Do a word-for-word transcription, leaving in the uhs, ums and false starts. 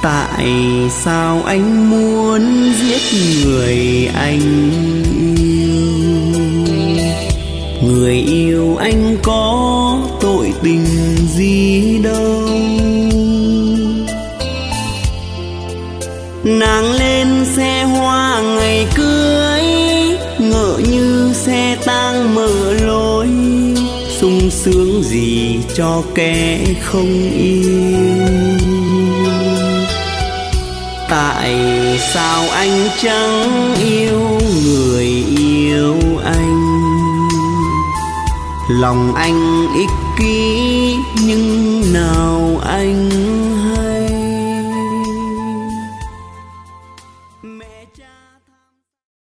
Tại sao anh muốn giết người anh yêu? Người yêu anh có tội tình gì đâu. Nàng lên xe hoa ngày cưới, ngỡ như xe tang mở lối, sung sướng gì cho kẻ không yêu. Tại sao anh chẳng yêu người yêu anh? Lòng anh ích kỷ nhưng nào anh